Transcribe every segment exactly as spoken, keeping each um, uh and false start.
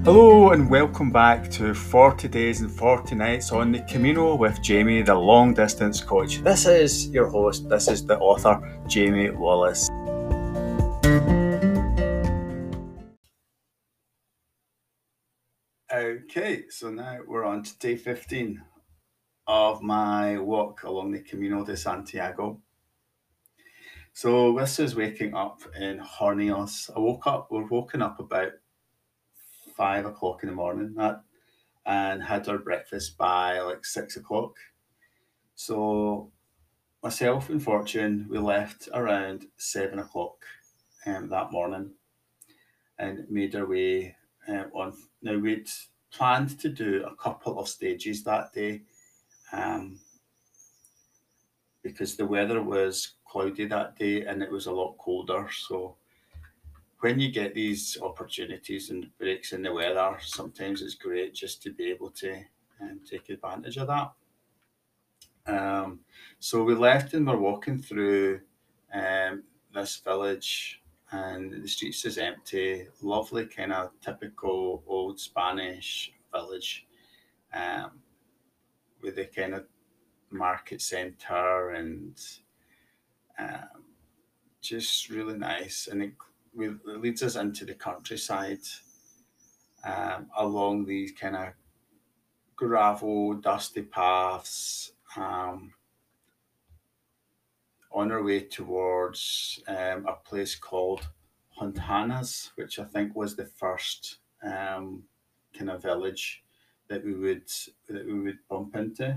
Hello and welcome back to forty Days and forty Nights on the Camino with Jamie, the long distance coach. This is your host, this is the author, Jamie Wallace. Okay, so now we're on to day fifteen of my walk along the Camino de Santiago. So this is waking up in Hornios. I woke up, we're woken up about five o'clock in the morning that, and had our breakfast by like six o'clock. So myself and Fortune, we left around seven o'clock um, that morning and made our way um, on. Now, we'd planned to do a couple of stages that day um, because the weather was cloudy that day and it was a lot colder. So, when you get these opportunities and breaks in the weather, sometimes it's great just to be able to um, take advantage of that. Um, so we left and we're walking through um, this village, and the streets is empty. Lovely, kind of typical old Spanish village, um, with a kind of market centre and um, just really nice. And it, we, it leads us into the countryside um, along these kind of gravel, dusty paths. Um, on our way towards um, a place called Hontanas, which I think was the first um, kind of village that we would that we would bump into.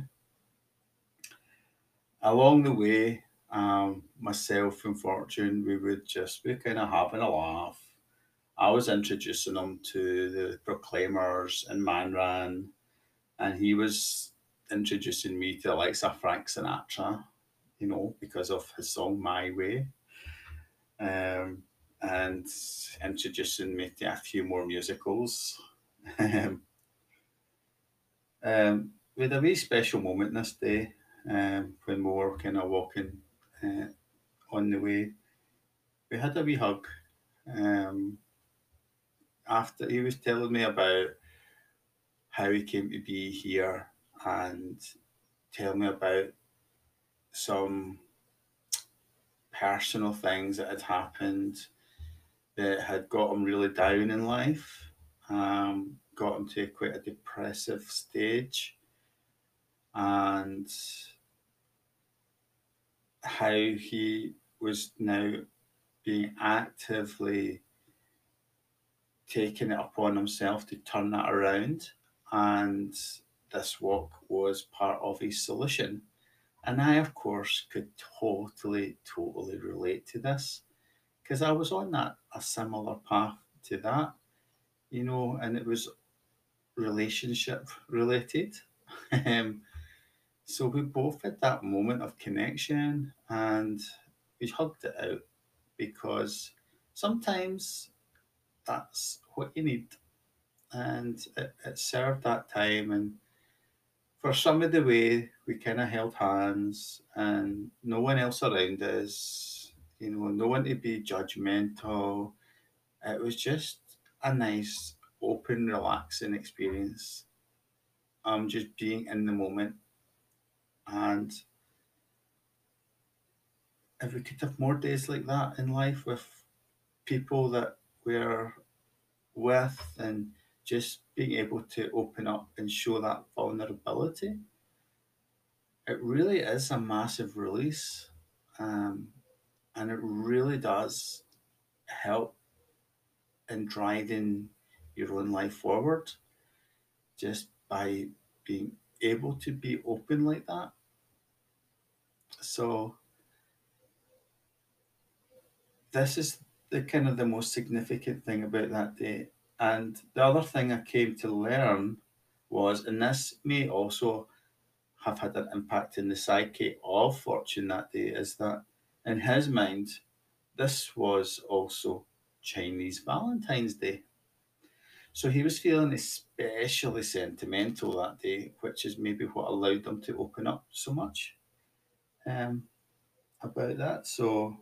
Along the way, um, myself and Fortune, we would just be kind of having a laugh. I was introducing him to the Proclaimers and Manran, and he was introducing me to the likes of Frank Sinatra, you know, because of his song My Way. Um, and introducing me to a few more musicals. um, um, we had a wee special moment this day um, when we were kind of walking uh, on the way. We had a wee hug. Um, After he was telling me about how he came to be here and tell me about some personal things that had happened that had got him really down in life, um, got him to quite a depressive stage, and how he was now being actively taking it upon himself to turn that around. And this walk was part of his solution. And I, of course, could totally, totally relate to this because I was on that a similar path to that, you know, and it was relationship related. um, so we both had that moment of connection and we hugged it out because sometimes that's what you need. And it, it served that time. And for some of the way, we kind of held hands and no one else around us, you know, no one to be judgmental. It was just a nice, open, relaxing experience. Um, just being in the moment. And if we could have more days like that in life with people that we're with and just being able to open up and show that vulnerability, it really is a massive release. Um, and it really does help in driving your own life forward just by being able to be open like that. So this is the kind of the most significant thing about that day. And the other thing I came to learn was, and this may also have had an impact in the psyche of Fortune that day, is that in his mind, this was also Chinese Valentine's Day. So he was feeling especially sentimental that day, which is maybe what allowed him to open up so much um, about that. So,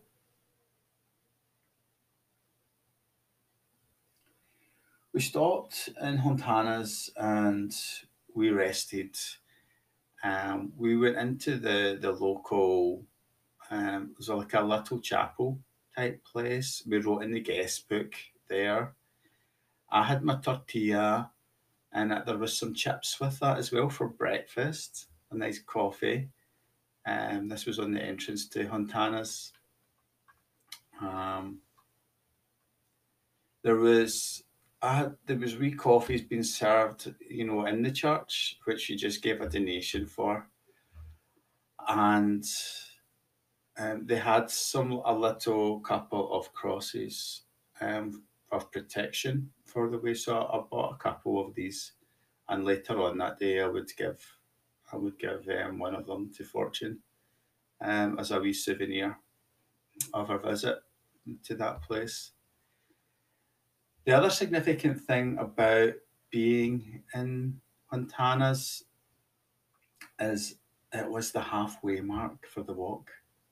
We stopped in Fontana's and we rested. Um, we went into the, the local, um, it was like a little chapel type place. We wrote in the guest book there. I had my tortilla and there was some chips with that as well for breakfast, a nice coffee. Um, this was on the entrance to Fontana's. Um, there was I had, there was wee coffees being served, you know, in the church, which you just gave a donation for, and um, they had some a little couple of crosses um, of protection for the way. So I bought a couple of these, and later on that day, I would give I would give um, one of them to Fortune um, as a wee souvenir of our visit to that place. The other significant thing about being in Fontana's is it was the halfway mark for the walk.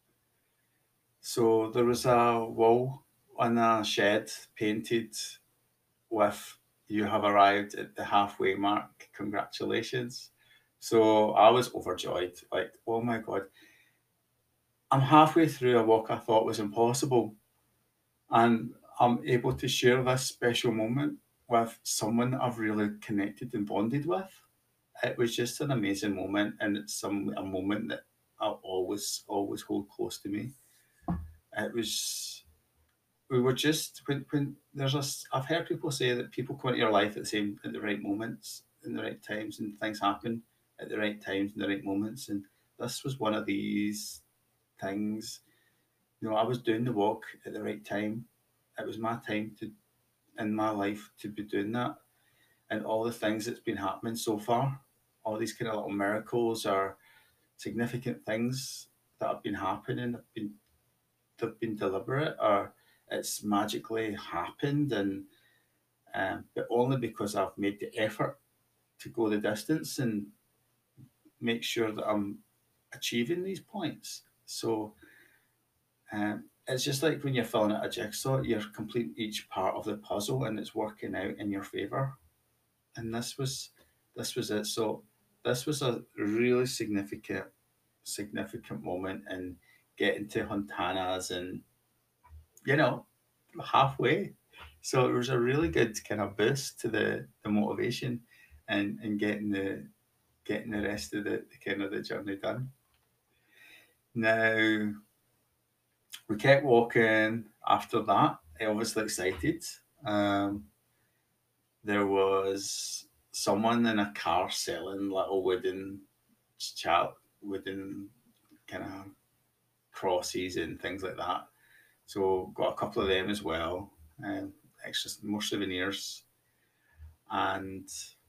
So there was a wall on a shed painted with "You have arrived at the halfway mark. Congratulations." So I was overjoyed. Like, oh my God, I'm halfway through a walk I thought was impossible. And I'm able to share this special moment with someone that I've really connected and bonded with. It was just an amazing moment, and it's some a moment that I'll always always hold close to me. It was we were just when when there's a s- I've heard people say that people come into your life at the same at the right moments, in the right times, and things happen at the right times in the right moments, and this was one of these things. You know, I was doing the walk at the right time. It was my time to in my life to be doing that, and all the things that's been happening so far, all these kind of little miracles or significant things that have been happening have been they've been deliberate or it's magically happened, and um, but only because I've made the effort to go the distance and make sure that I'm achieving these points. So um, it's just like when you're filling out a jigsaw, you're completing each part of the puzzle and it's working out in your favor. And this was this was it. So this was a really significant significant moment in getting to Fontana's and you know halfway. So it was a really good kind of boost to the the motivation and and getting the getting the rest of the, the kind of the journey done. Now we kept walking after that. Obviously excited. Um, there was someone in a car selling little wooden chat wooden kind of crosses and things like that. So got a couple of them as well. Um, extra more souvenirs. And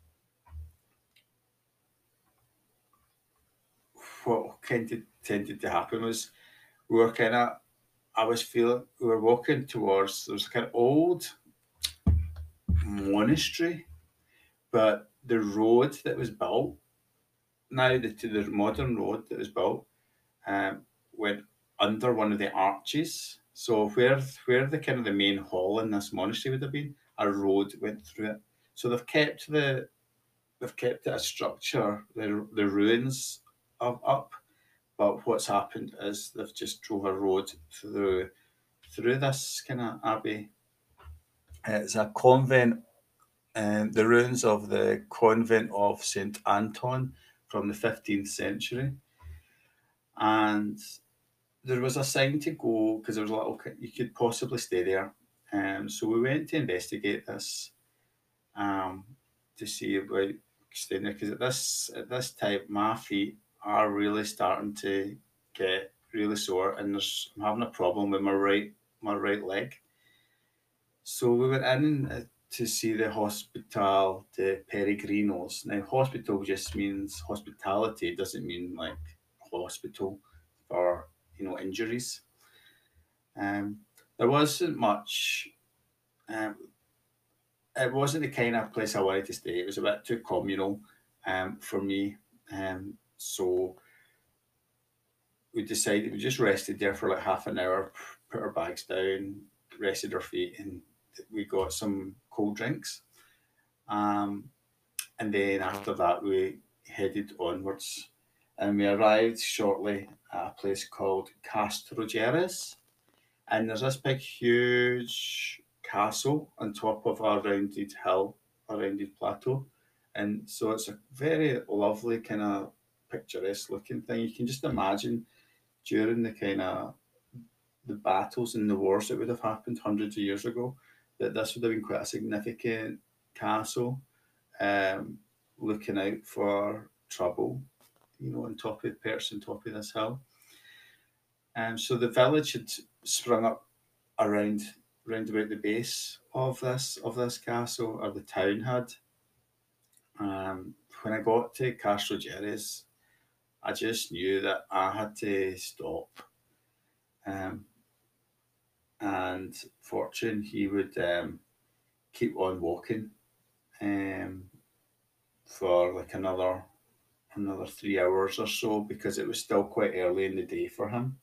what kind of tended to happen was we were kind of I was feeling we were walking towards there was a kind of old monastery, but the road that was built now the to the modern road that was built um, went under one of the arches. So where where the kind of the main hall in this monastery would have been, a road went through it. So they've kept the they've kept it a structure, the the ruins of up. But what's happened is they've just drove a road through through this kind of abbey. It's a convent, um, the ruins of the convent of Saint Anton from the fifteenth century, and there was a sign to go because there was a little you could possibly stay there. Um, so we went to investigate this um, to see about staying there because at this at this time my feet are really starting to get really sore and there's I'm having a problem with my right my right leg. So we went in uh, to see the Hospital de Peregrinos. Now hospital just means hospitality. It doesn't mean like hospital for you know injuries. Um, there wasn't much. Um, it wasn't the kind of place I wanted to stay. It was a bit too communal um, for me. Um, so we decided we just rested there for like half an hour, put our bags down, rested our feet, and we got some cold drinks. Um, and then after that, we headed onwards, and we arrived shortly at a place called Castrogeres. And there's this big, huge castle on top of a rounded hill, a rounded plateau. And so it's a very lovely, kind of picturesque looking thing. You can just imagine during the kind of the battles and the wars that would have happened hundreds of years ago, that this would have been quite a significant castle, um, looking out for trouble, you know, on top of perched on top of this hill. Um, so the village had sprung up around round about the base of this of this castle, or the town had. Um, when I got to Castro Jerez, I just knew that I had to stop. Um, and Fortune, he would um, keep on walking um, for like another another three hours or so, because it was still quite early in the day for him.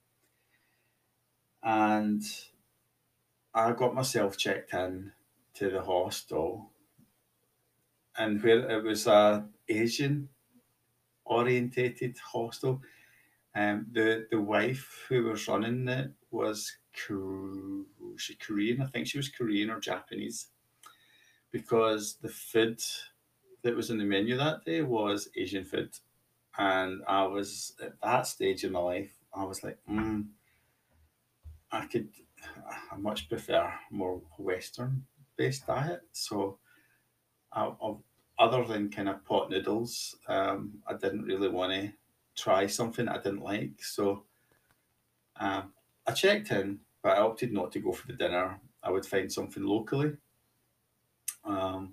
And I got myself checked in to the hostel, and where it was a Asian orientated hostel. Um, the the wife who was running it was Kor- was she Korean. I think she was Korean or Japanese, because the food that was in the menu that day was Asian food, and I was at that stage in my life. I was like, mm, I could, I much prefer more Western based diet. So I, I, other than kind of pot noodles, um, I didn't really want to try something I didn't like. So um, I checked in, but I opted not to go for the dinner. I would find something locally. Um,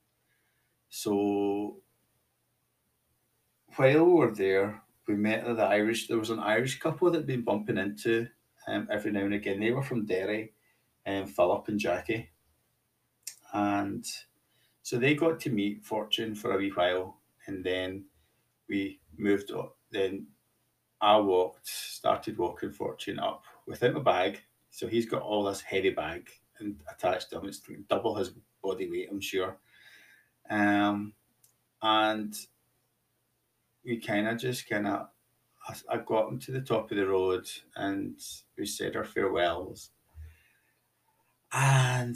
so while we were there, we met the Irish. There was an Irish couple that had been bumping into um, every now and again. They were from Derry, and Philip and Jackie, and so they got to meet Fortune for a wee while, and then we moved on. Then I walked, started walking Fortune up without my bag. So he's got all this heavy bag and attached to him. It's like double his body weight, I'm sure. Um, and we kind of just kind of, I, I got him to the top of the road, and we said our farewells. And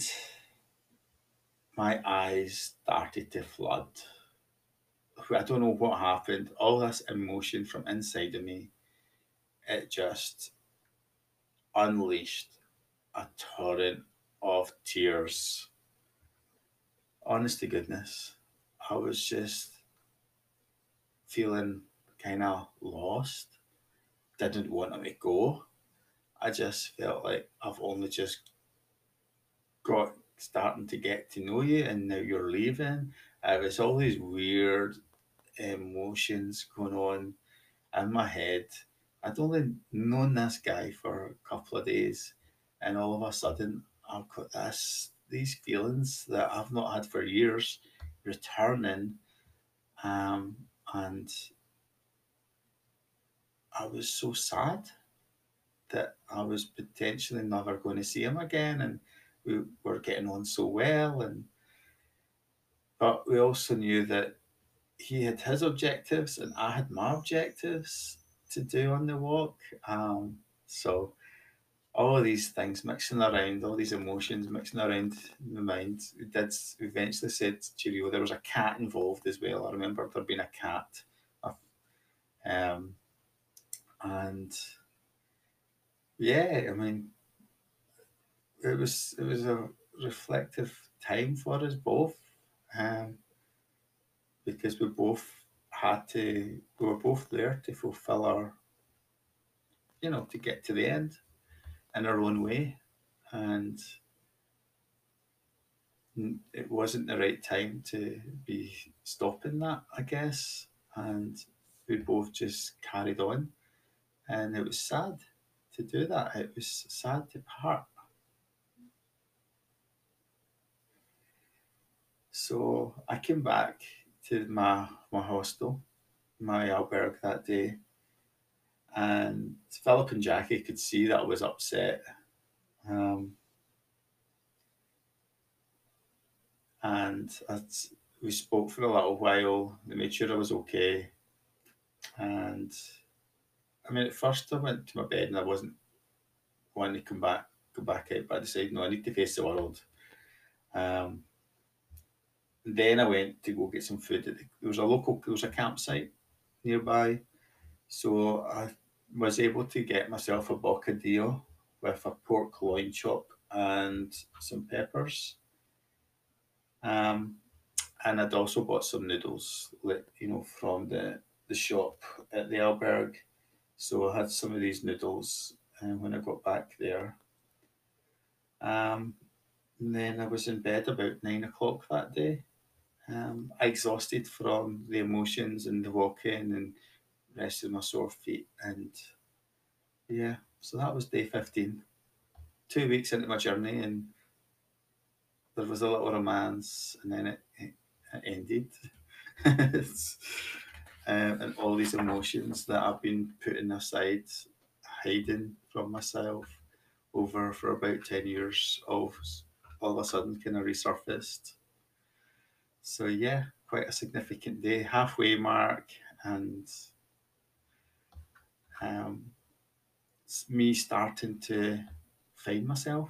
my eyes started to flood. I don't know what happened. All this emotion from inside of me, it just unleashed a torrent of tears. Honest to goodness, I was just feeling kind of lost. Didn't want to let go. I just felt like I've only just got starting to get to know you, and now you're leaving. Uh, it's all these weird emotions going on in my head. I'd only known this guy for a couple of days, and all of a sudden I've got this these feelings that I've not had for years returning, um, and I was so sad that I was potentially never going to see him again, and we were getting on so well, and but we also knew that he had his objectives and I had my objectives to do on the walk. Um, so all of these things mixing around, all these emotions mixing around in the mind. We did eventually said to Rio there was a cat involved as well. I remember there being a cat, um, and yeah, I mean, it was it was a reflective time for us both, um, because we both had to we were both there to fulfill our, you know, to get to the end in our own way, and it wasn't the right time to be stopping that, I guess. And we both just carried on, and it was sad to do that. It was sad to part. So I came back to my my hostel, my albergue that day, and Philip and Jackie could see that I was upset. Um, and I'd, we spoke for a little while. They made sure I was okay, and I mean, at first I went to my bed and I wasn't wanting to come back, go back out, but I decided no, I need to face the world. Um, then I went to go get some food. There was a local, there was a campsite nearby, so I was able to get myself a bocadillo with a pork loin chop and some peppers. Um, and I'd also bought some noodles, you know, from the, the shop at the alberg. So I had some of these noodles uh, when I got back there. Um, and then I was in bed about nine o'clock that day, um, exhausted from the emotions and the walking and resting my sore feet. And yeah, so that was day fifteen. Two weeks into my journey, and there was a little romance, and then it, it, it ended. um, and all these emotions that I've been putting aside, hiding from myself over for about ten years, all, all of a sudden kind of resurfaced. So yeah, quite a significant day, halfway mark, and um, it's me starting to find myself.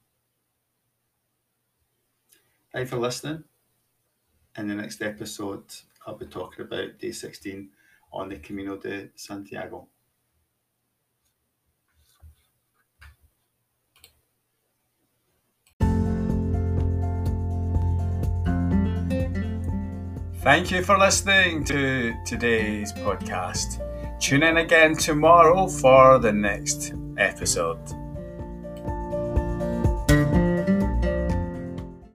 Thanks for listening. In the next episode, I'll be talking about day sixteen on the Camino de Santiago. Thank you for listening to today's podcast. Tune in again tomorrow for the next episode.